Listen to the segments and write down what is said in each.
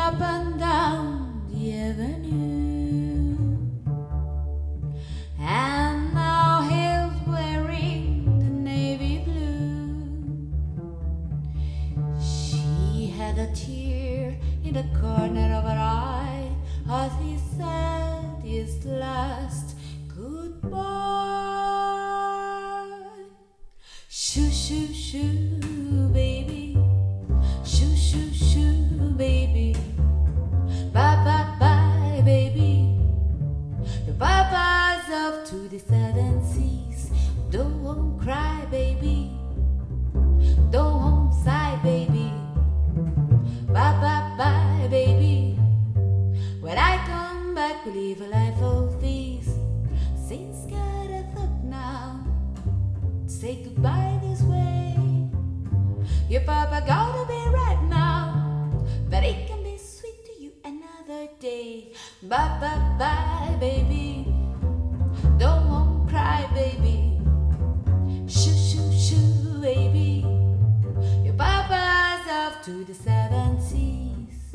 up and down the avenue, and now he's wearing the navy blue. She had a tear in the corner of her eye as he said his last goodbye. Shoo, shoo, shoo, baby. Shoo, shoo, shoo, baby. Bye, bye, bye, baby. Your papa's off to the southern seas. Don't cry, baby. Don't sigh, baby. Bye, bye, bye, baby. When I come back, we'll live a life of ease. Since got a thought now, say goodbye this way. Your papa gotta be right now, but it can be sweet to you another day. Bye, bye, bye, baby. Don't cry, baby. Shoo, shoo, shoo, baby. Your papa's off to the seven seas.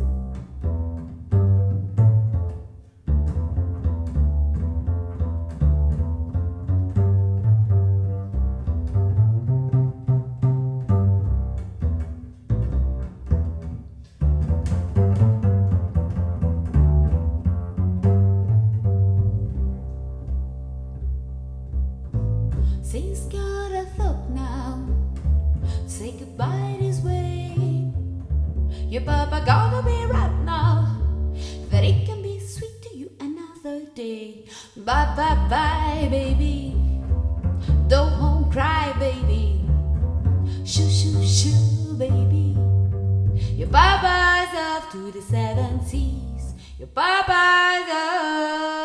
Since got a thought now, say goodbye this way. Your papa gotta be right now, that it can be sweet to you another day. Bye, bye, bye, baby. Don't cry, baby. Shoo, shoo, shoo, baby. Your papa's off to the seven seas. Your papa's off.